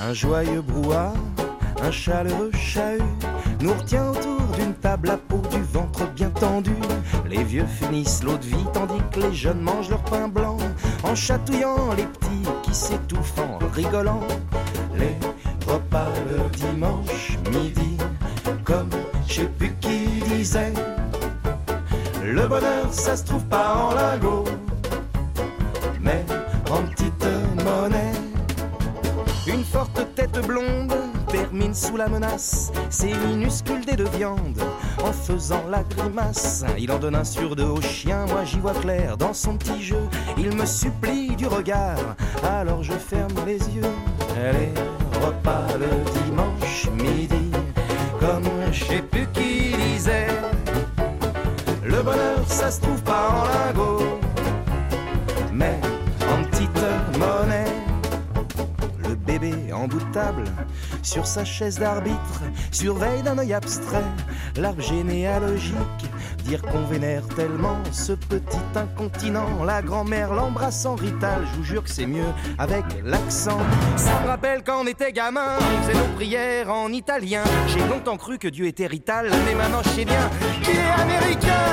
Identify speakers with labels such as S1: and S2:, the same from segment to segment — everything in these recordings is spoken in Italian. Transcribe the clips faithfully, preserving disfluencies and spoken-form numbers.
S1: Un joyeux brouhaha, un chaleureux chahut nous retient autour d'une table à peau, du ventre bien tendu. Les vieux finissent l'eau de vie tandis que les jeunes mangent leur pain blanc, en chatouillant les petits qui s'étouffent en rigolant. Les repas le dimanche midi, comme je sais plus qui disait, le bonheur ça se trouve pas en lingots, mais en petite monnaie. Une forte tête blonde termine sous la menace ses minuscules dés de viande en faisant la grimace. Il en donne un sur deux au chien, moi j'y vois clair dans son petit jeu. Il me supplie du regard, alors je ferme les yeux. Les repas le dimanche midi, comme je sais plus qui disait, le bonheur ça se trouve pas en lingots, mais en petite monnaie. Le bébé en bout de table, sur sa chaise d'arbitre, surveille d'un œil abstrait l'arbre généalogique. Dire qu'on vénère tellement ce petit incontinent. La grand-mère l'embrasse en rital, je vous jure que c'est mieux avec l'accent. Ça me rappelle quand on était gamin, on faisait nos prières en italien. J'ai longtemps cru que Dieu était rital, mais maintenant je sais bien qu'il est américain.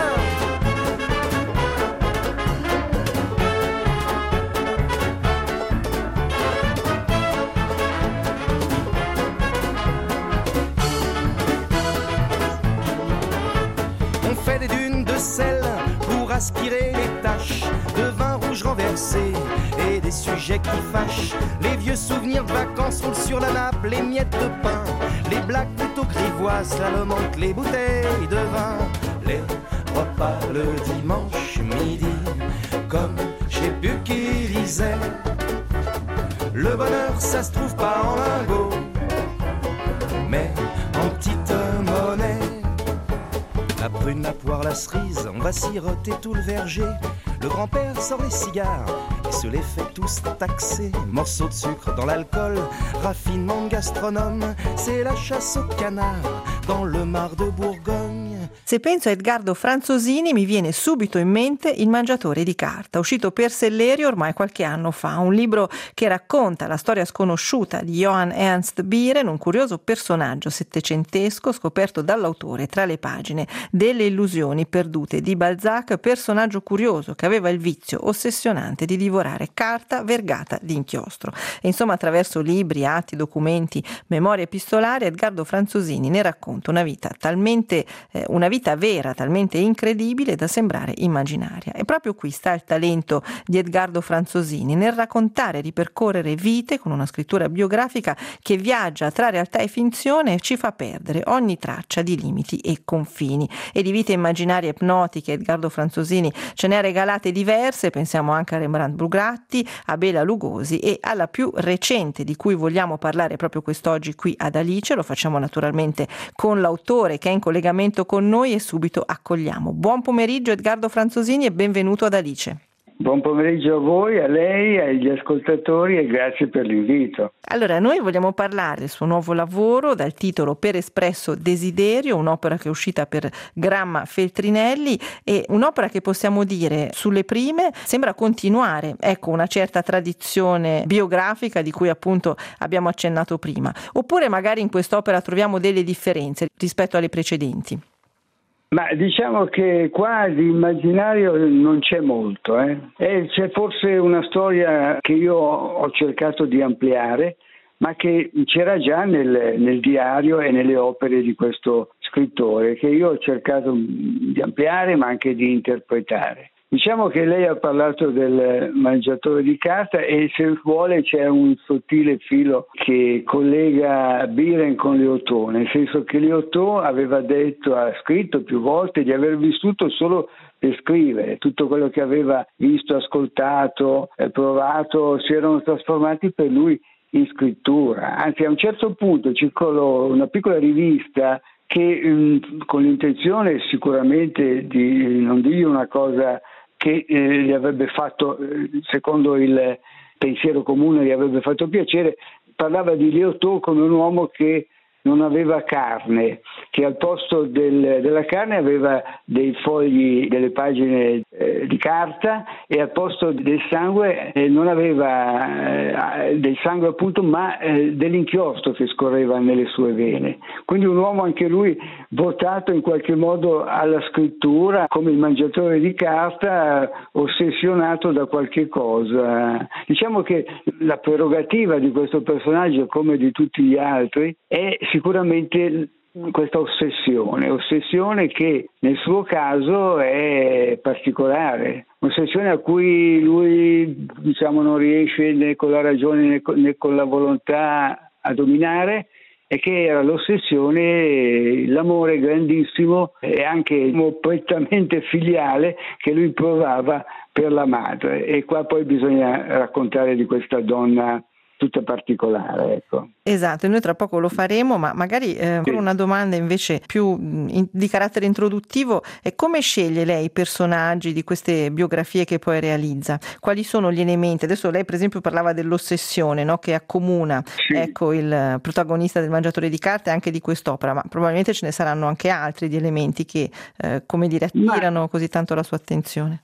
S1: Des dunes de sel pour aspirer les taches de vin rouge renversé et des sujets qui fâchent. Les vieux souvenirs de vacances roulent sur la nappe, les miettes de pain, les blagues plutôt grivoises, slalom entre les bouteilles de vin. Les repas le dimanche midi, comme je sais plus qui disait, le bonheur ça se trouve pas en lingots, mais en petite monnaie. La prune, la poire, la cerise, on va siroter tout le verger. Le grand-père sort les cigares et se les fait tous taxer. Morceaux de sucre dans l'alcool, raffinement de gastronome, c'est la chasse au canard dans le mar de Bourgogne.
S2: Se penso a Edgardo Franzosini mi viene subito in mente Il mangiatore di carta, uscito per Sellerio ormai qualche anno fa, un libro che racconta la storia sconosciuta di Johann Ernst Bieren, un curioso personaggio settecentesco scoperto dall'autore tra le pagine delle illusioni perdute di Balzac, personaggio curioso che aveva il vizio ossessionante di divorare carta vergata di inchiostro. E insomma, attraverso libri, atti, documenti, memorie epistolari, Edgardo Franzosini ne racconta una vita talmente eh, una vita vera, talmente incredibile da sembrare immaginaria. E proprio qui sta il talento di Edgardo Franzosini, nel raccontare e ripercorrere vite con una scrittura biografica che viaggia tra realtà e finzione e ci fa perdere ogni traccia di limiti e confini. E di vite immaginarie ipnotiche Edgardo Franzosini ce ne ha regalate diverse, pensiamo anche a Rembrandt Brugatti, a Bela Lugosi e alla più recente di cui vogliamo parlare proprio quest'oggi qui ad Alice. Lo facciamo naturalmente con l'autore che è in collegamento con noi e subito accogliamo. Buon pomeriggio Edgardo Franzosini e benvenuto ad Alice.
S3: Buon pomeriggio a voi, a lei, agli ascoltatori e grazie per l'invito.
S2: Allora, noi vogliamo parlare del suo nuovo lavoro dal titolo Per espresso desiderio, un'opera che è uscita per Gramma Feltrinelli e un'opera che possiamo dire sulle prime sembra continuare, ecco, una certa tradizione biografica di cui appunto abbiamo accennato prima. Oppure magari in quest'opera troviamo delle differenze rispetto alle precedenti.
S3: Ma diciamo che qua di immaginario non c'è molto, eh? E c'è forse una storia che io ho cercato di ampliare, ma che c'era già nel, nel diario e nelle opere di questo scrittore, che io ho cercato di ampliare ma anche di interpretare. Diciamo che lei ha parlato del mangiatore di carta e se vuole c'è un sottile filo che collega Bieren con Léotard, nel senso che Léotard aveva detto, ha scritto più volte di aver vissuto solo per scrivere, tutto quello che aveva visto, ascoltato, provato si erano trasformati per lui in scrittura. Anzi, a un certo punto circolò una piccola rivista che mh, con l'intenzione sicuramente di non dire una cosa che eh, gli avrebbe fatto, eh, secondo il pensiero comune, gli avrebbe fatto piacere, parlava di Léotard come un uomo che non aveva carne, che al posto del, della carne aveva dei fogli, delle pagine eh, di carta, e al posto del sangue eh, non aveva eh, del sangue appunto, ma eh, dell'inchiostro che scorreva nelle sue vene. Quindi un uomo anche lui votato in qualche modo alla scrittura, come il mangiatore di carta, ossessionato da qualche cosa. Diciamo che la prerogativa di questo personaggio, come di tutti gli altri, è sicuramente questa ossessione, ossessione che nel suo caso è particolare, ossessione a cui lui, diciamo, non riesce né con la ragione né con la volontà a dominare, e che era l'ossessione, l'amore grandissimo e anche prettamente filiale che lui provava per la madre. E qua poi bisogna raccontare di questa donna tutta particolare, ecco.
S2: Esatto, e noi tra poco lo faremo, ma magari eh, sì. Una domanda invece più in, di carattere introduttivo è: come sceglie lei i personaggi di queste biografie che poi realizza? Quali sono gli elementi? Adesso lei per esempio parlava dell'ossessione, no, che accomuna sì. ecco, il protagonista del Mangiatore di carte anche di quest'opera, ma probabilmente ce ne saranno anche altri di elementi che eh, come dire attirano ma... così tanto la sua attenzione.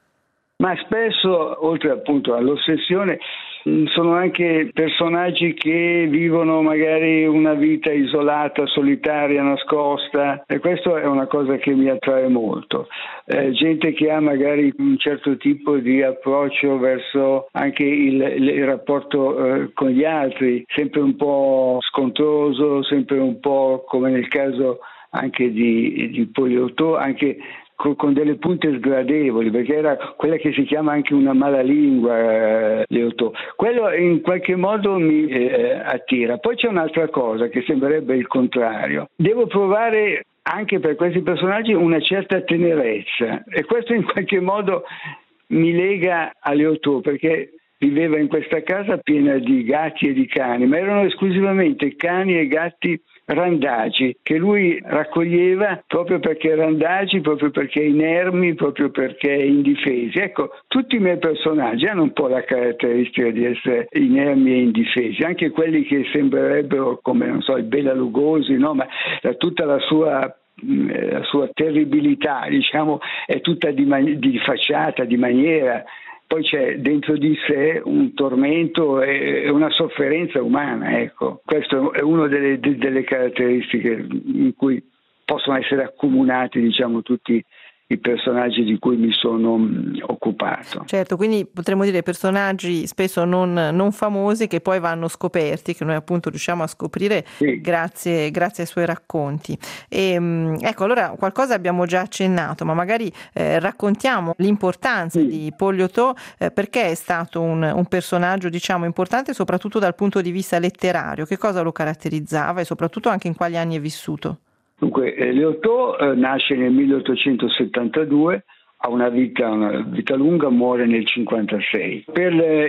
S3: Ma spesso, oltre appunto all'ossessione, sono anche personaggi che vivono magari una vita isolata, solitaria, nascosta, e questo è una cosa che mi attrae molto. Eh, gente che ha magari un certo tipo di approccio verso anche il, il rapporto eh, con gli altri, sempre un po' scontroso, sempre un po' come nel caso anche di, di Poliotto, anche con delle punte sgradevoli, perché era quella che si chiama anche una malalingua, eh, Leotò. Quello in qualche modo mi eh, attira. Poi c'è un'altra cosa che sembrerebbe il contrario. Devo provare anche per questi personaggi una certa tenerezza, e questo in qualche modo mi lega a Leotò, perché viveva in questa casa piena di gatti e di cani, ma erano esclusivamente cani e gatti randagi che lui raccoglieva proprio perché randagi, proprio perché inermi, proprio perché indifesi. Ecco, tutti i miei personaggi hanno un po' la caratteristica di essere inermi e indifesi, anche quelli che sembrerebbero come, non so, il Bela Lugosi, no? Ma tutta la sua la sua terribilità, diciamo, è tutta di, man- di facciata, di maniera. Poi c'è dentro di sé un tormento e una sofferenza umana, ecco. Questo è una delle, delle caratteristiche in cui possono essere accomunati, diciamo, tutti i personaggi di cui mi sono occupato.
S2: Certo, quindi potremmo dire personaggi spesso non, non famosi che poi vanno scoperti, che noi appunto riusciamo a scoprire sì. grazie, grazie ai suoi racconti. E, ecco, allora qualcosa abbiamo già accennato, ma magari eh, raccontiamo l'importanza sì. di Poliotto, eh, perché è stato un, un personaggio, diciamo, importante soprattutto dal punto di vista letterario. Che cosa lo caratterizzava e soprattutto anche in quali anni è vissuto?
S3: Dunque, Leotò eh, nasce nel milleottocentosettantadue, ha una vita, una vita lunga, muore nel cinquantasei. Per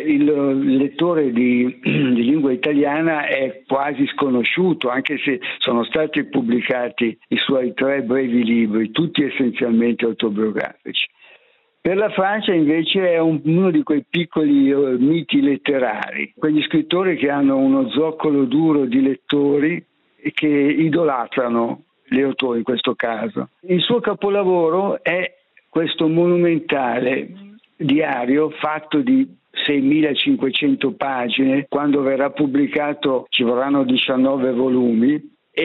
S3: il lettore di, di lingua italiana è quasi sconosciuto, anche se sono stati pubblicati i suoi tre brevi libri, tutti essenzialmente autobiografici. Per la Francia invece è un, uno di quei piccoli uh, miti letterari, quegli scrittori che hanno uno zoccolo duro di lettori e che idolatrano Leotò in questo caso. Il suo capolavoro è questo monumentale diario fatto di seimilacinquecento pagine. Quando verrà pubblicato ci vorranno diciannove volumi,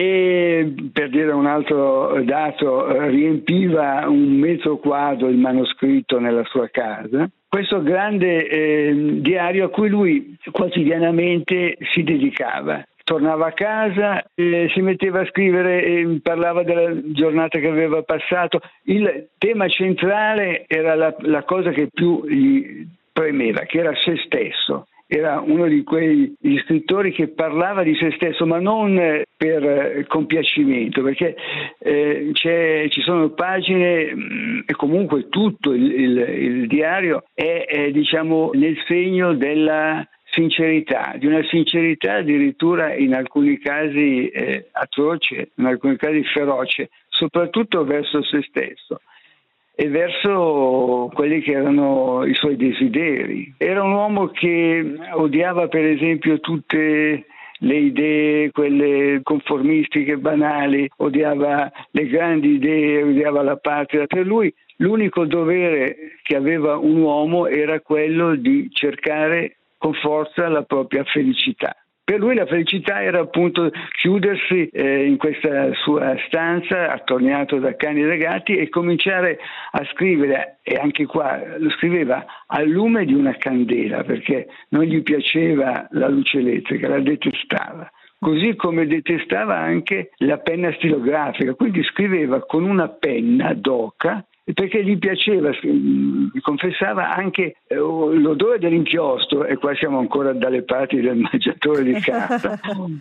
S3: e per dire un altro dato, riempiva un metro quadro il manoscritto nella sua casa. Questo grande eh, diario a cui lui quotidianamente si dedicava. Tornava a casa, eh, si metteva a scrivere, eh, parlava della giornata che aveva passato. Il tema centrale era la, la cosa che più gli premeva, che era se stesso. Era uno di quegli scrittori che parlava di se stesso, ma non per eh, compiacimento, perché eh, c'è, ci sono pagine mh, e comunque tutto il, il, il diario è, è diciamo nel segno della sincerità, di una sincerità addirittura in alcuni casi eh, atroce, in alcuni casi feroce, soprattutto verso se stesso e verso quelli che erano i suoi desideri. Era un uomo che odiava per esempio tutte le idee, quelle conformistiche, banali, odiava le grandi idee, odiava la patria. Per lui l'unico dovere che aveva un uomo era quello di cercare con forza la propria felicità. Per lui la felicità era appunto chiudersi eh, in questa sua stanza attorniato da cani e gatti e cominciare a scrivere, e anche qua lo scriveva al lume di una candela, perché non gli piaceva la luce elettrica, la detestava. Così come detestava anche la penna stilografica, quindi scriveva con una penna d'oca, perché gli piaceva, mi confessava, anche eh, l'odore dell'inchiostro, e qua siamo ancora dalle parti del mangiatore di carta,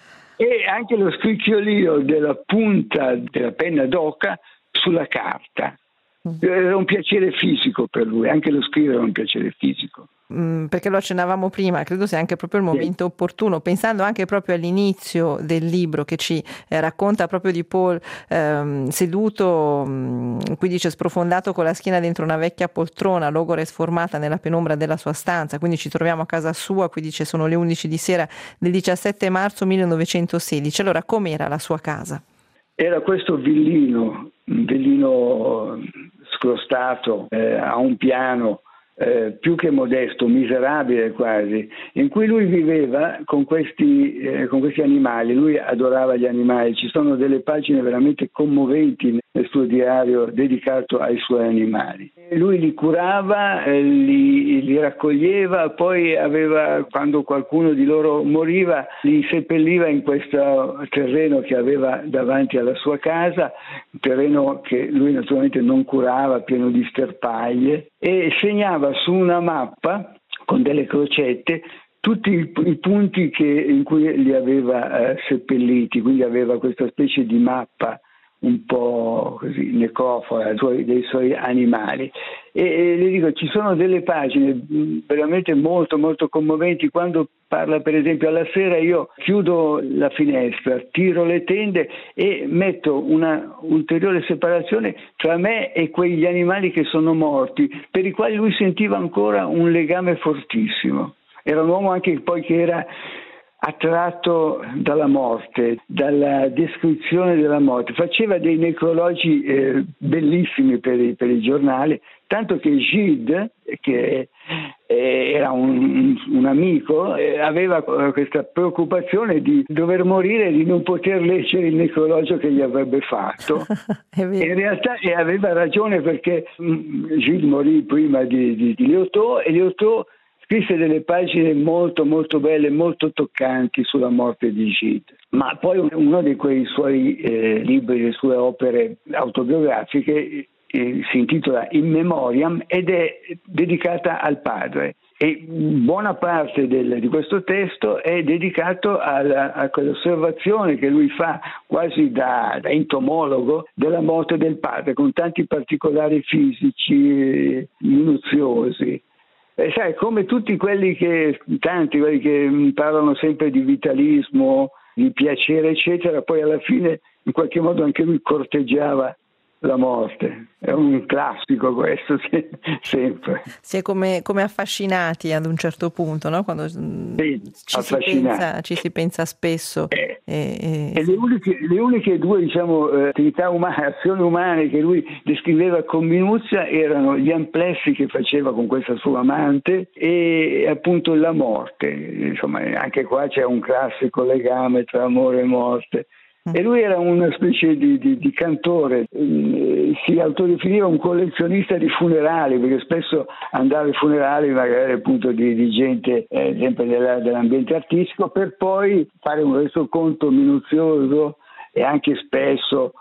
S3: e anche lo scricchiolio della punta della penna d'oca sulla carta. Era un piacere fisico per lui, anche lo scrivere era un piacere fisico.
S2: Mm, perché lo accennavamo prima, credo sia anche proprio il momento sì. opportuno, pensando anche proprio all'inizio del libro che ci eh, racconta proprio di Paul ehm, seduto, mh, qui dice sprofondato con la schiena dentro una vecchia poltrona, logora e sformata nella penombra della sua stanza, quindi ci troviamo a casa sua, qui dice sono le undici di sera del diciassette marzo millenovecentosedici. Allora com'era la sua casa?
S3: Era questo villino, un villino scrostato, eh, a un piano, eh, più che modesto, miserabile quasi, in cui lui viveva con questi, eh, con questi animali. Lui adorava gli animali, ci sono delle pagine veramente commoventi nel suo diario dedicato ai suoi animali. Lui li curava, eh, li, li raccoglieva, poi aveva, quando qualcuno di loro moriva, li seppelliva in questo terreno che aveva davanti alla sua casa, un terreno che lui naturalmente non curava, pieno di sterpaglie, e segnava su una mappa con delle crocette tutti i, i punti che, in cui li aveva eh, seppelliti, quindi aveva questa specie di mappa un po' così necrofora dei suoi animali. E, e le dico, ci sono delle pagine veramente molto molto commoventi quando parla, per esempio, alla sera io chiudo la finestra, tiro le tende e metto una ulteriore separazione tra me e quegli animali che sono morti, per i quali lui sentiva ancora un legame fortissimo. Era un uomo anche poi che era attratto dalla morte, dalla descrizione della morte. Faceva dei necrologi eh, bellissimi per i, per i giornali, tanto che Gide, che eh, era un, un amico, eh, aveva questa preoccupazione di dover morire e di non poter leggere il necrologio che gli avrebbe fatto. In realtà e aveva ragione, perché mh, Gide morì prima di, di, di Léotaux, e Léotaux scrisse delle pagine molto molto belle, molto toccanti sulla morte di Gide. Ma poi uno di quei suoi eh, libri, le sue opere autobiografiche eh, si intitola In Memoriam ed è dedicata al padre. E buona parte del, di questo testo è dedicato alla, a quell'osservazione che lui fa quasi da, da entomologo della morte del padre, con tanti particolari fisici eh, minuziosi. E sai, come tutti quelli che, tanti quelli che parlano sempre di vitalismo, di piacere, eccetera, poi alla fine in qualche modo anche lui corteggiava la morte. È un classico questo, sempre.
S2: Si è come, come affascinati ad un certo punto, no? Quando sì, ci, si pensa, ci si pensa spesso.
S3: Eh,
S2: e, e...
S3: e le, uniche, le uniche due, diciamo, attività umane, azioni umane che lui descriveva con minuzia erano gli amplessi che faceva con questa sua amante e appunto la morte. Insomma, anche qua c'è un classico legame tra amore e morte. E lui era una specie di, di, di cantore, eh, si autodefiniva un collezionista di funerali, perché spesso andava ai funerali magari appunto di, di gente eh, sempre della, dell'ambiente artistico, per poi fare un resoconto minuzioso e anche spesso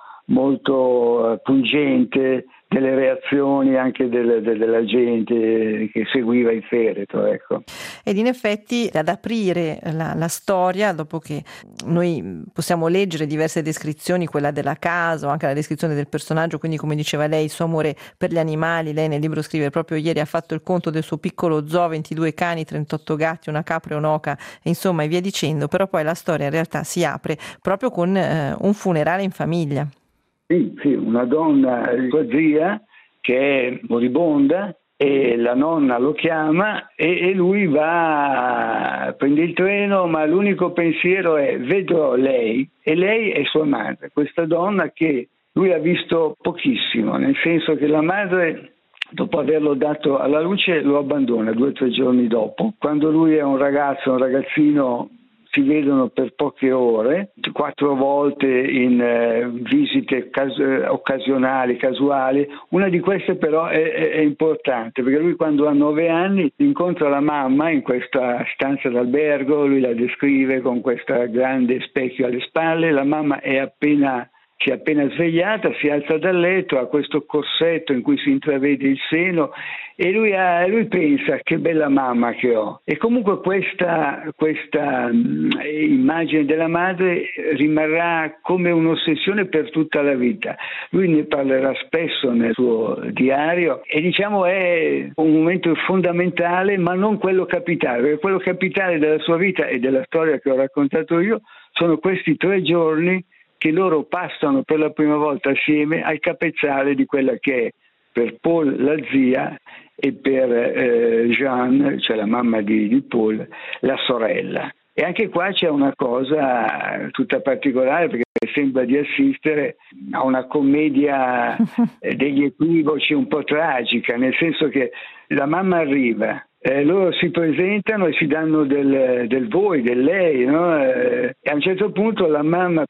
S3: molto eh, pungente delle reazioni anche del, del, della gente che seguiva il feretro, ecco.
S2: Ed in effetti ad aprire la, la storia, dopo che noi possiamo leggere diverse descrizioni, quella della casa o anche la descrizione del personaggio, quindi come diceva lei il suo amore per gli animali, lei nel libro scrive proprio ieri ha fatto il conto del suo piccolo zoo, ventidue cani, trentotto gatti, una capra e un'oca, e insomma e via dicendo, però poi la storia in realtà si apre proprio con eh, un funerale in famiglia.
S3: Sì, sì, una donna, sua zia, che è moribonda, e la nonna lo chiama e, e lui va, prende il treno, ma l'unico pensiero è: vedrò lei, e lei è sua madre, questa donna che lui ha visto pochissimo, nel senso che la madre, dopo averlo dato alla luce, lo abbandona due o tre giorni dopo. Quando lui è un ragazzo, un ragazzino, si vedono per poche ore, quattro volte in eh, visite cas- occasionali, casuali. Una di queste però è, è, è importante, perché lui quando ha nove anni incontra la mamma in questa stanza d'albergo, lui la descrive con questo grande specchio alle spalle, la mamma è appena... si è appena svegliata, si alza dal letto, ha questo corsetto in cui si intravede il seno e lui, ha, lui pensa: che bella mamma che ho. E comunque questa, questa um, immagine della madre rimarrà come un'ossessione per tutta la vita. Lui ne parlerà spesso nel suo diario e diciamo è un momento fondamentale, ma non quello capitale, perché quello capitale della sua vita e della storia che ho raccontato io sono questi tre giorni che loro passano per la prima volta assieme al capezzale di quella che è per Paul la zia e per eh, Jeanne, cioè la mamma di, di Paul, la sorella. E anche qua c'è una cosa tutta particolare, perché sembra di assistere a una commedia degli equivoci un po' tragica, nel senso che la mamma arriva, Eh, loro si presentano e si danno del, del voi, del lei, no? Eh, e a un certo punto la mamma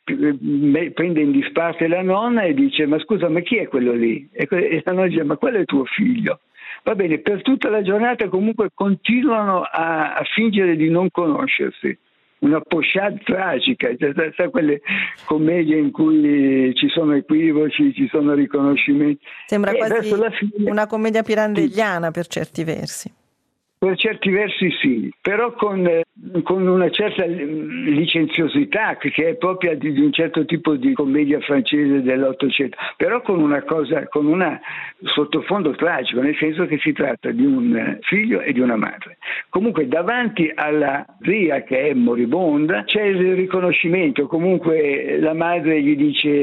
S3: p- prende in disparte la nonna e dice: ma scusa, ma chi è quello lì? E, que- e la nonna dice: ma quello è tuo figlio. Va bene, per tutta la giornata comunque continuano a, a fingere di non conoscersi. Una pochade tragica, cioè, sai, quelle commedie in cui ci sono equivoci, ci sono riconoscimenti.
S2: Sembra
S3: e
S2: quasi
S3: la fine,
S2: una commedia pirandelliana,
S3: sì,
S2: per certi versi.
S3: Per certi versi sì, però con, con una certa licenziosità che è propria di, di un certo tipo di commedia francese dell'Ottocento, però con una cosa, con un sottofondo tragico, nel senso che si tratta di un figlio e di una madre. Comunque davanti alla zia che è moribonda c'è il riconoscimento, comunque la madre gli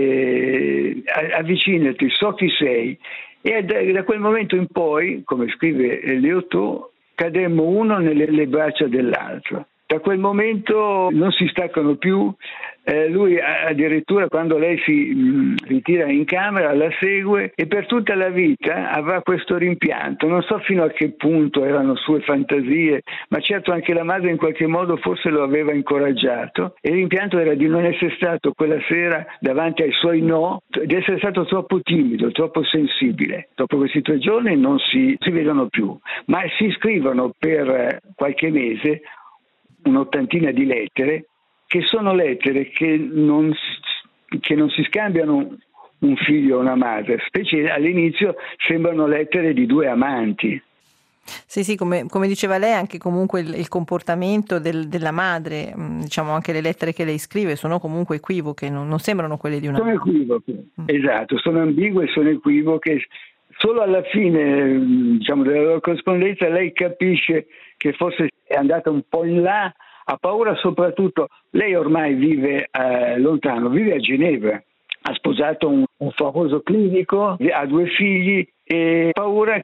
S3: dice: avvicinati, so chi sei. E da, da quel momento in poi, come scrive Léotot, cademmo uno nelle le braccia dell'altro. Da quel momento non si staccano più, eh, lui addirittura quando lei si mh, ritira in camera la segue e per tutta la vita avrà questo rimpianto. Non so fino a che punto erano sue fantasie, ma certo anche la madre in qualche modo forse lo aveva incoraggiato, e il rimpianto era di non essere stato quella sera davanti ai suoi no, di essere stato troppo timido, troppo sensibile. Dopo questi tre giorni non si, si vedono più, ma si scrivono per qualche mese un'ottantina di lettere, che sono lettere che non, che non si scambiano un figlio o una madre, specie all'inizio sembrano lettere di due amanti.
S2: Sì, sì, come, come diceva lei, anche comunque il, il comportamento del, della madre, diciamo anche le lettere che lei scrive sono comunque equivoche, non, non sembrano quelle di una
S3: Sono
S2: madre.
S3: equivoche,
S2: Mm.
S3: esatto, sono ambigue, sono equivoche. Solo alla fine, diciamo, della loro corrispondenza lei capisce che forse è andata un po' in là, ha paura soprattutto, lei ormai vive eh, lontano, vive a Ginevra, ha sposato un, un famoso clinico, ha due figli e ha paura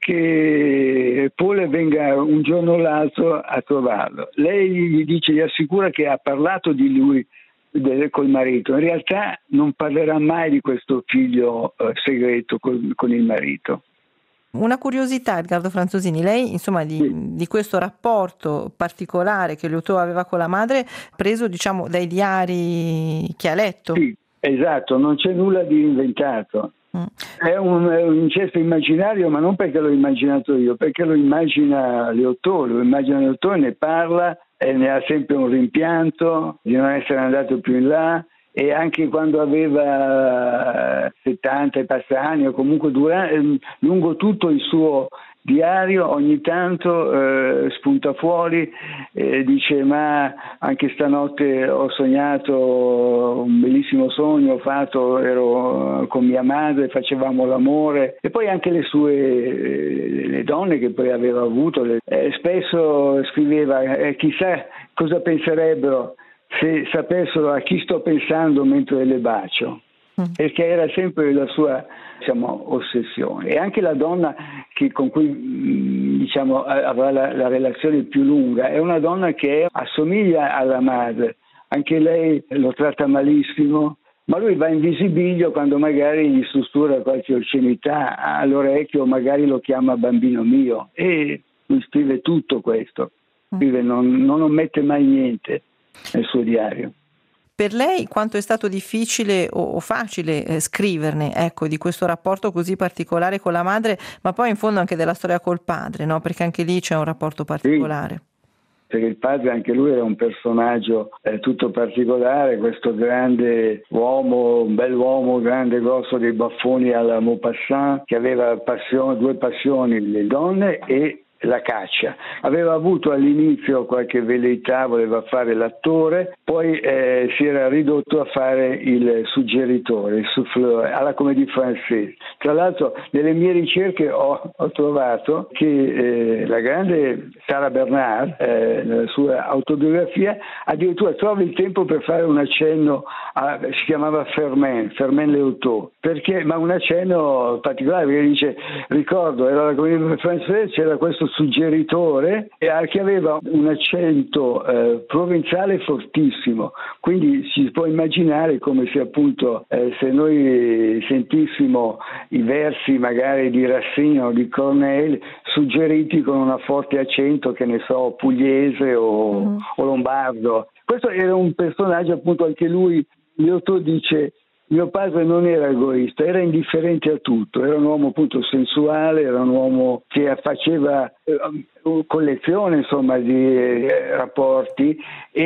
S3: che Paul venga un giorno o l'altro a trovarlo. Lei gli dice, gli assicura che ha parlato di lui col marito, in realtà non parlerà mai di questo figlio eh, segreto col, con il marito.
S2: Una curiosità, Edgardo Franzosini, lei insomma di,
S3: Sì.
S2: di questo rapporto particolare che Léotot aveva con la madre, preso diciamo dai diari che ha letto.
S3: Sì, esatto, non c'è nulla di inventato.
S2: Mm.
S3: È un, è un incesto immaginario, ma non perché l'ho immaginato io, perché lo immagina Léotot, lo immagina Léotot, ne parla e ne ha sempre un rimpianto di non essere andato più in là. E anche quando aveva settanta e passa anni, o comunque durante, lungo tutto il suo diario, ogni tanto eh, spunta fuori e dice: ma anche stanotte ho sognato un bellissimo sogno, ho fatto, ero con mia madre, facevamo l'amore. E poi anche le sue le donne che poi aveva avuto, le, eh, spesso scriveva eh, chissà cosa penserebbero se sapessero a chi sto pensando mentre le bacio. mm. perché era sempre la sua, diciamo, ossessione. E anche la donna che, con cui diciamo, avrà la, la relazione più lunga è una donna che assomiglia alla madre, anche lei lo tratta malissimo, ma lui va in visibilio quando magari gli sussurra qualche oscenità all'orecchio, magari lo chiama bambino mio, e lui scrive tutto questo, scrive, non, non omette mai niente nel suo diario.
S2: Per lei quanto è stato difficile o facile eh, scriverne, ecco, di questo rapporto così particolare con la madre, ma poi in fondo anche della storia col padre, no? Perché anche lì c'è un rapporto particolare. Sì.
S3: Perché il padre, anche lui, era un personaggio eh, tutto particolare, questo grande uomo, un bell'uomo, grande grosso dei baffoni alla Maupassant, che aveva passione, due passioni, le donne e la caccia. Aveva avuto all'inizio qualche velleità, voleva fare l'attore, poi eh, si era ridotto a fare il suggeritore, il souffleur, alla Comédie Française. Tra l'altro nelle mie ricerche ho, ho trovato che eh, la grande Sarah Bernhardt, eh, nella sua autobiografia, addirittura trova il tempo per fare un accenno, a, si chiamava Firmin, Firmin Léauteux, perché, ma un accenno particolare, perché dice, ricordo, era la Comédie Française, c'era questo suggeritore che aveva un accento eh, provenzale fortissimo, quindi si può immaginare come se appunto eh, se noi sentissimo i versi magari di Racine o di Corneille suggeriti con un forte accento, che ne so, pugliese o, mm. o lombardo. Questo era un personaggio, appunto, anche lui, Léauteux dice: mio padre non era egoista, era indifferente a tutto, era un uomo appunto sensuale, era un uomo che faceva eh, collezione, insomma, di eh, rapporti,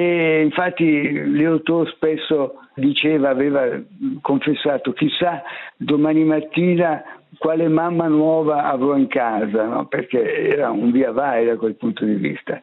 S3: e infatti Léauteux spesso diceva, aveva confessato, chissà domani mattina quale mamma nuova avrò in casa, no? Perché era un via vai da quel punto di vista.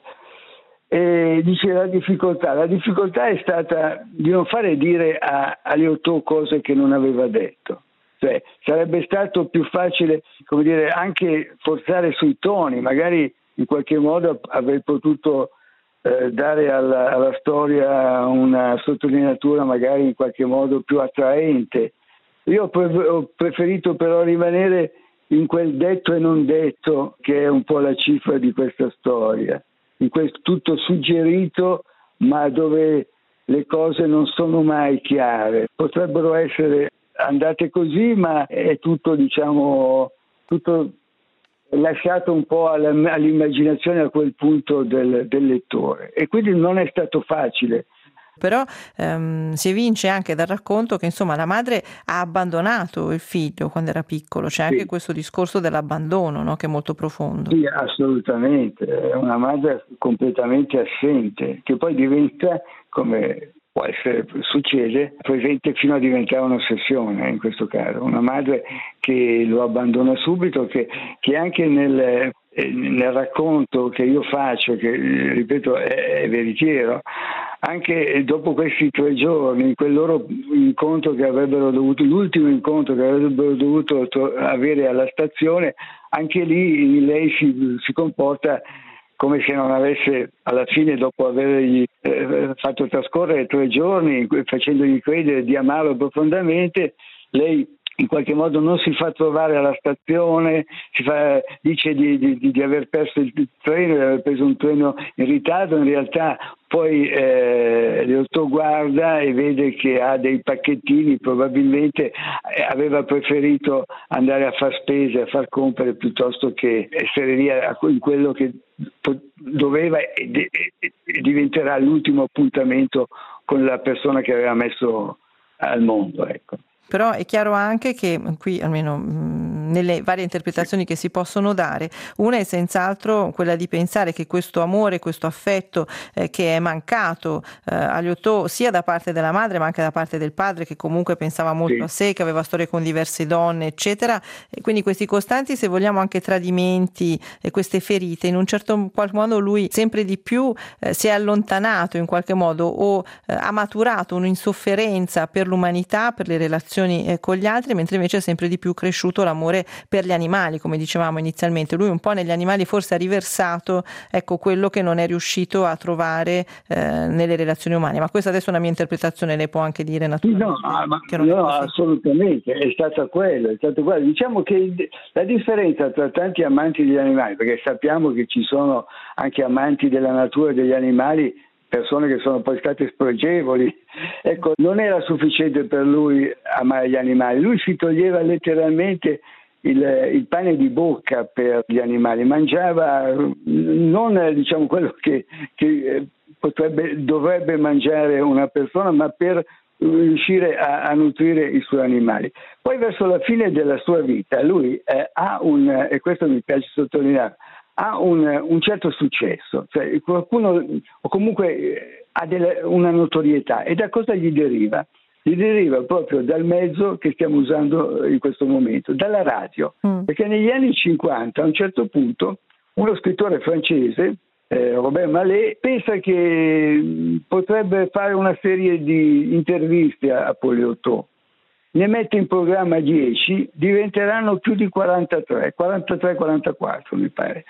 S3: E dice la difficoltà, la difficoltà è stata di non fare dire a, a Léauteux cose che non aveva detto. Cioè, sarebbe stato più facile, come dire, anche forzare sui toni, magari in qualche modo aver potuto eh, dare alla, alla storia una sottolineatura magari in qualche modo più attraente. Io ho, pre- ho preferito però rimanere in quel detto e non detto, che è un po' la cifra di questa storia. In questo tutto suggerito, ma dove le cose non sono mai chiare. Potrebbero essere andate così, ma è tutto, diciamo, tutto lasciato un po' all'immaginazione a quel punto del, del lettore. E quindi non è stato facile.
S2: Però ehm, si evince anche dal racconto che, insomma, la madre ha abbandonato il figlio quando era piccolo. C'è anche sì. questo discorso dell'abbandono, no? Che è molto profondo.
S3: Sì, assolutamente. È una madre completamente assente, che poi diventa, come può essere, succede, presente fino a diventare un'ossessione in questo caso. Una madre che lo abbandona subito, che, che anche nel... nel racconto che io faccio, che ripeto è, è veritiero, anche dopo questi tre giorni, quel loro incontro che avrebbero dovuto, l'ultimo incontro che avrebbero dovuto avere alla stazione, anche lì lei si, si comporta come se non avesse, alla fine, dopo avergli eh, fatto trascorrere tre giorni facendogli credere di amarlo profondamente, lei in qualche modo non si fa trovare alla stazione, si fa, dice di, di, di aver perso il treno, di aver preso un treno in ritardo, in realtà poi eh, Léauteux guarda e vede che ha dei pacchettini, probabilmente aveva preferito andare a far spese, a far compere, piuttosto che essere lì in quello che doveva e, e, e diventerà l'ultimo appuntamento con la persona che aveva messo al mondo, ecco.
S2: Però è chiaro anche che qui, almeno mh, nelle varie interpretazioni che si possono dare, una è senz'altro quella di pensare che questo amore, questo affetto eh, che è mancato eh, a Léauteux sia da parte della madre ma anche da parte del padre, che comunque pensava molto sì. a sé, che aveva storie con diverse donne, eccetera, e quindi questi costanti, se vogliamo, anche tradimenti e queste ferite, in un certo qualche modo lui sempre di più eh, si è allontanato in qualche modo o eh, ha maturato un'insofferenza per l'umanità, per le relazioni relazioni eh, con gli altri, mentre invece è sempre di più cresciuto l'amore per gli animali, come dicevamo inizialmente. Lui un po' negli animali forse ha riversato, ecco, quello che non è riuscito a trovare eh, nelle relazioni umane. Ma questa adesso è una mia interpretazione, lei può anche dire naturalmente
S3: no, ma,
S2: che non
S3: no,
S2: è così.
S3: Assolutamente, è stato quello, è stato quello. Diciamo che la differenza tra tanti amanti degli animali, perché sappiamo che ci sono anche amanti della natura e degli animali, persone che sono poi state spregevoli, ecco, non era sufficiente per lui amare gli animali, lui si toglieva letteralmente il, il pane di bocca per gli animali, mangiava non diciamo quello che, che potrebbe, dovrebbe mangiare una persona, ma per riuscire a, a nutrire i suoi animali. Poi verso la fine della sua vita lui eh, ha un, e questo mi piace sottolineare, ha un, un certo successo, cioè qualcuno o comunque eh, ha delle, una notorietà, e da cosa gli deriva? Gli deriva proprio dal mezzo che stiamo usando in questo momento, dalla radio, mm. perché negli anni cinquanta a un certo punto uno scrittore francese, Eh, Robert Mallet, pensa che potrebbe fare una serie di interviste a, a Poliotto, ne mette in programma dieci, diventeranno più di quarantatré, quarantatré quarantaquattro mi pare,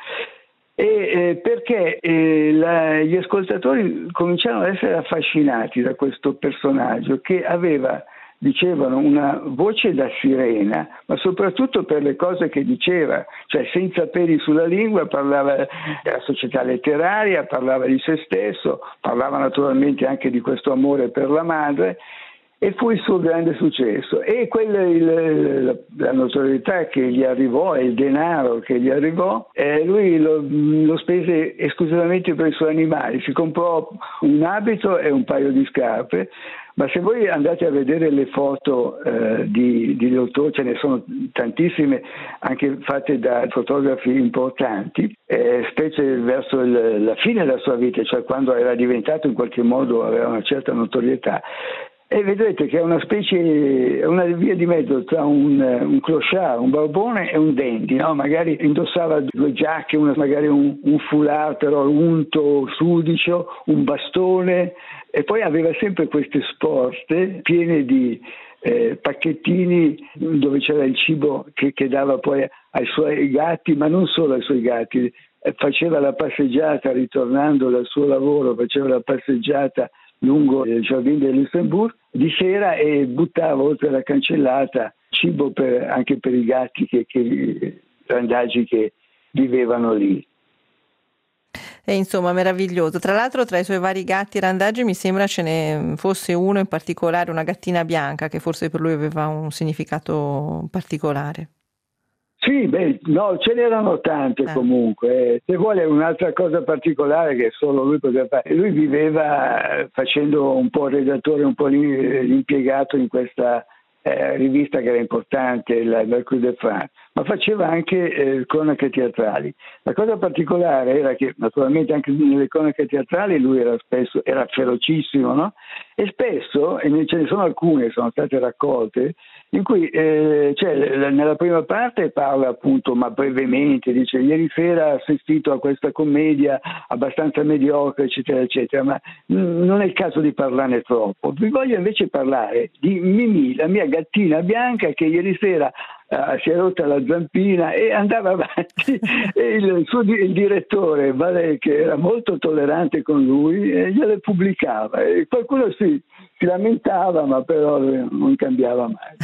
S3: e eh, perché eh, la, gli ascoltatori cominciarono ad essere affascinati da questo personaggio che aveva, dicevano, una voce da sirena, ma soprattutto per le cose che diceva, cioè senza peli sulla lingua, parlava della società letteraria, parlava di se stesso, parlava naturalmente anche di questo amore per la madre, e fu il suo grande successo. E quella, il, la, la notorietà che gli arrivò e il denaro che gli arrivò, eh, lui lo, lo spese esclusivamente per i suoi animali, si comprò un abito e un paio di scarpe. Ma se voi andate a vedere le foto eh, di, di Lotto, ce ne sono tantissime, anche fatte da fotografi importanti, eh, specie verso il, la fine della sua vita, cioè quando era diventato in qualche modo, aveva una certa notorietà. E vedrete che è una specie, è una via di mezzo tra un, un clochard, un barbone e un dandy, no? Magari indossava due giacche, una, magari un, un foulard però unto, sudicio, un bastone, e poi aveva sempre queste sporte piene di eh, pacchettini dove c'era il cibo che, che dava poi ai suoi gatti, ma non solo ai suoi gatti, faceva la passeggiata ritornando dal suo lavoro, faceva la passeggiata lungo il Jardin de Luxembourg di sera e buttava oltre la cancellata cibo per, anche per i gatti che, che randagi che vivevano lì.
S2: E insomma, meraviglioso. Tra l'altro, tra i suoi vari gatti randagi mi sembra ce ne fosse uno in particolare, una gattina bianca, che forse per lui aveva un significato particolare.
S3: Sì, beh, no, ce n'erano tante eh. comunque. Se vuole un'altra cosa particolare che solo lui poteva fare. Lui viveva facendo un po' il redattore, un po' l'impiegato in questa eh, rivista che era importante, la Mercure de France, ma faceva anche eh, cronache teatrali. La cosa particolare era che naturalmente anche nelle cronache teatrali lui era spesso, era ferocissimo, no? E spesso, e ce ne sono alcune, sono state raccolte, in cui eh, cioè, nella prima parte parla appunto, ma brevemente, dice ieri sera ho assistito a questa commedia abbastanza mediocre, eccetera, eccetera, ma mh, non è il caso di parlarne troppo. Vi voglio invece parlare di Mimì, la mia gattina bianca che ieri sera Uh, si è rotta la zampina e andava avanti e il suo il direttore Valè, che era molto tollerante con lui, eh, gliele pubblicava e qualcuno si, si lamentava, ma però non cambiava mai.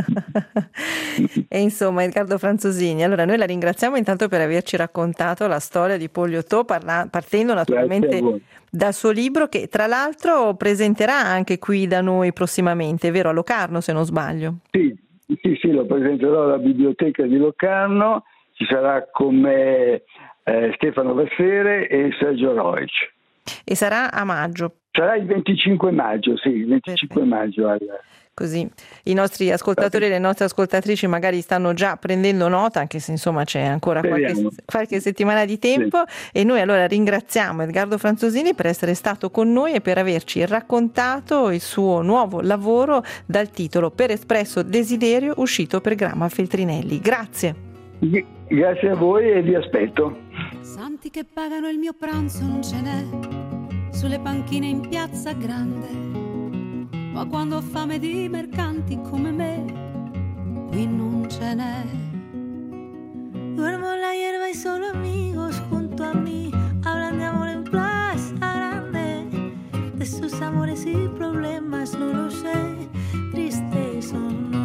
S2: E insomma, Edgardo Franzosini, allora noi la ringraziamo intanto per averci raccontato la storia di Poliotto, parla- partendo naturalmente dal suo libro, che tra l'altro presenterà anche qui da noi prossimamente, vero, a Locarno se non sbaglio?
S3: Sì. Sì, sì, lo presenterò alla biblioteca di Locarno, ci sarà con me eh, Stefano Vassere e Sergio Roic.
S2: E sarà a maggio?
S3: Sarà il venticinque maggio, sì, il venticinque Perfetto. maggio. Al...
S2: Così i nostri ascoltatori e le nostre ascoltatrici magari stanno già prendendo nota, anche se insomma c'è ancora qualche, qualche settimana di tempo, sì. E noi allora ringraziamo Edgardo Franzosini per essere stato con noi e per averci raccontato il suo nuovo lavoro dal titolo Per espresso desiderio, uscito per Gramma Feltrinelli. Grazie.
S3: Grazie a voi e vi aspetto.
S4: Santi che pagano il mio pranzo non ce n'è sulle panchine in piazza grande. ma quando ho fame di mercanti come me, qui non ce n'è.
S5: Duermo en la hierba y solo amigos junto a mí hablan de amor en Plaza Grande, de sus amores y problemas, no lo sé, tristes o no.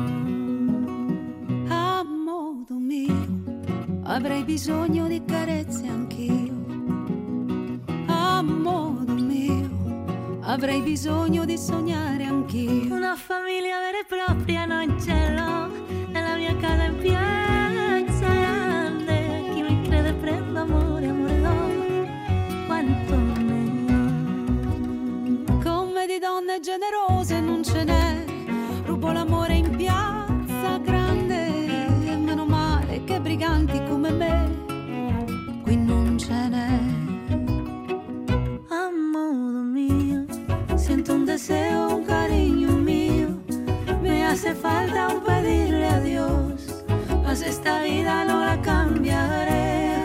S4: A modo mio avrei bisogno di carezze anch'io, a modo mio avrei bisogno di sognare anch'io.
S5: Una familia vera e propria non ce l'ho, nella mia casa in piazza grande, chi mi crede prendo amore, amore do, quanto ne ho.
S4: Come di donne generose non ce n'è, rubo l'amore in piazza grande, e meno male che briganti come me qui non ce n'è.
S5: A modo mío siento un deseo, un cariño mío, me hace falta un pedirle a Dios, mas esta vida no la cambiaré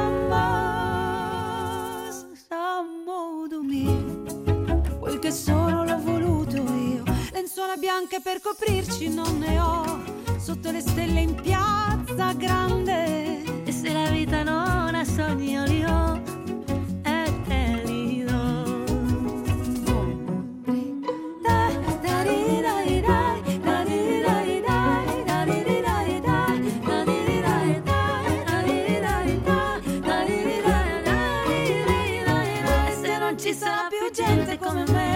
S5: jamás.
S4: A modo mio, quel che sono l'ho voluto io, lenzuola bianche per coprirci non ne ho, sotto le stelle in piazza grande,
S5: e se la vita non ha sogni io li ho e te li do.
S4: E se non ci sarà più gente come me,